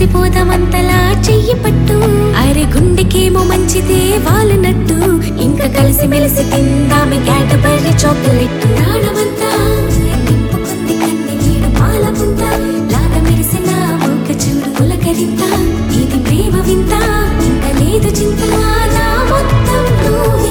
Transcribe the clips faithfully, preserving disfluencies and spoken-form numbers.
కలిసిపోదామంతలా చెయ్యి పట్టు అరే గుండెకేమో మంచిదే వాలునట్టు ఇంకా కలిసి మెలిసి తిందామి క్యాడబరీ చాక్లెట్ ప్రాణమంతా నింపుకుంది కన్ని నీడు పాలపుంత లాగా మెరిసిన మొక్క చూడు పులకరింత ఇది ప్రేమ వింత ఇంకా లేదు చింత నా మొత్తం నువ్వే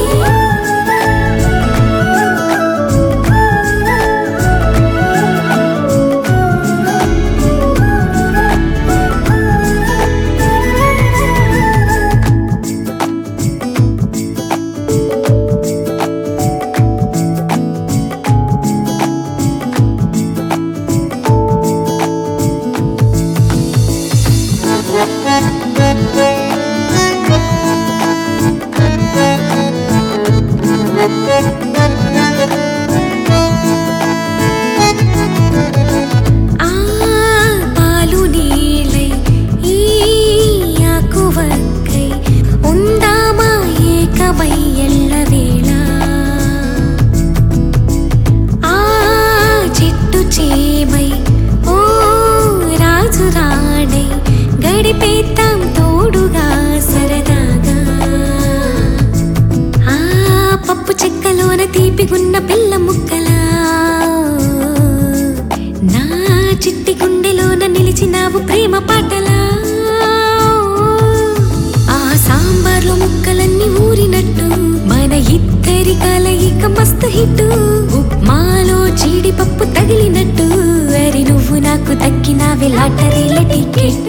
గడిపేద్దాం తోడుగా సరదాగా ఆ పప్పు చెక్కలోన తీపిగున్న పిల్ల ముక్కలా నా చిట్టి గుండెలోన నిలిచినావు ప్రేమ పాటలా ఆ సాంబార్లో ముక్కలన్నీ ఊరినట్టు మన ఇద్దరి కలయిక మస్తు హిట్టు ఉప్మాలో జీడిపప్పు తగిలినట్టు అరి నువ్వు నాకు దక్కినావే లాటరీల టికెట్